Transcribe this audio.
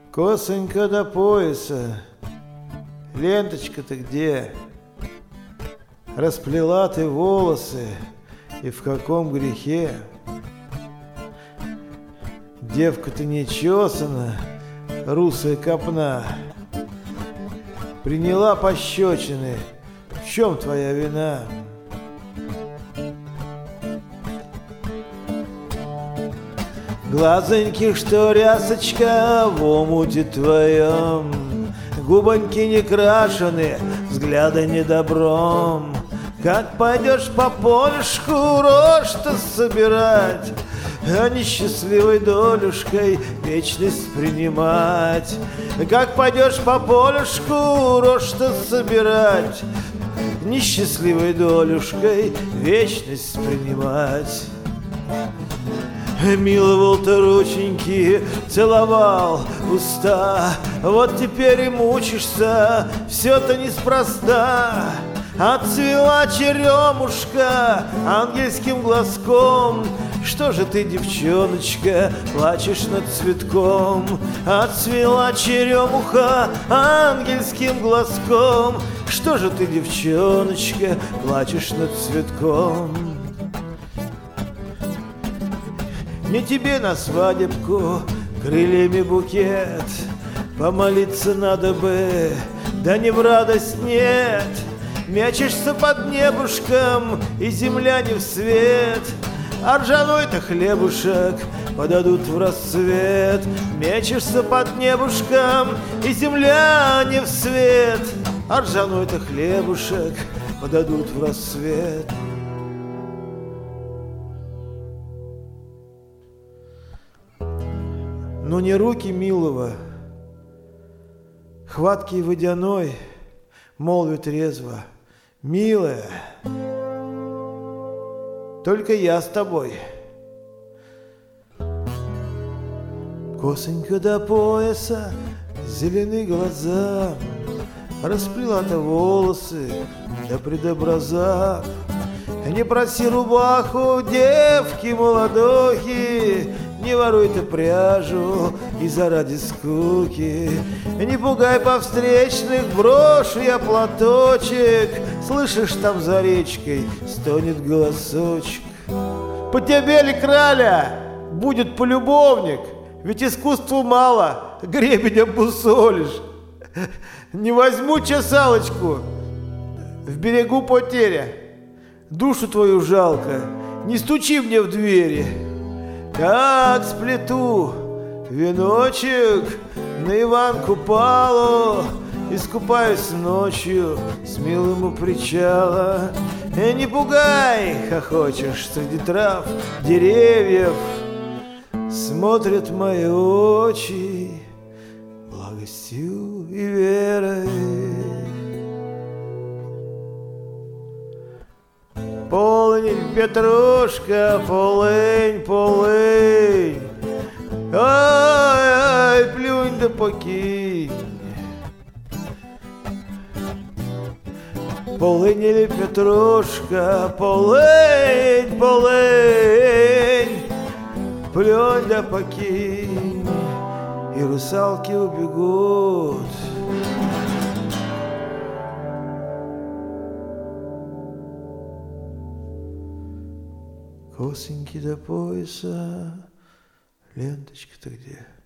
Косонька до пояса, ленточка-то где? Расплела ты волосы, и в каком грехе? Девка-то не чесана, русая копна. Приняла пощечины, в чем твоя вина? Глазоньки, что рясочка в омуте твоем, губоньки не крашены, взгляда недобром. Как пойдешь по полюшку рожь-то собирать, а несчастливой долюшкой вечность принимать. Как пойдешь по полюшку рожь-то собирать, несчастливой долюшкой вечность принимать. Миловал-то рученьки, целовал уста, вот теперь и мучишься, все-то неспроста. Отцвела черемушка ангельским глазком, что же ты, девчоночка, плачешь над цветком? Отцвела черемуха ангельским глазком, что же ты, девчоночка, плачешь над цветком? Не тебе на свадебку крыльями букет, помолиться надо бы, да не в радость нет. Мячешься под небушком, и земля не в свет, а ржаной-то хлебушек подадут в расцвет. Мячешься под небушком, и земля не в свет, а ржаной-то хлебушек подадут в расцвет. Но не руки милого, хваткий водяной, молвит резво: милая, только я с тобой. Косонька до пояса, зеленые глаза, расплела-то волосы, да предобраза. Не проси рубаху девки молодохи, не воруй ты пряжу из-за ради скуки. Не пугай по встречных, брошу я платочек. Слышишь, там за речкой стонет голосочек. По тебе ли, краля, будет полюбовник? Ведь искусству мало, гребень обусолишь. Не возьму чесалочку, в берегу потеря. Душу твою жалко, не стучи мне в двери. Как сплету веночек на Иван Купалу, искупаюсь ночью с милым у причала. Не пугай, хохочешь среди трав, деревьев. Смотрят мои очи благостью и верой. Полынь, петрушка, полынь, полынь, ай, плюнь да покинь. Полынь или петрушка, полынь, полынь, плюнь да покинь, и русалки убегут. Косоньки до пояса, ленточка-то где?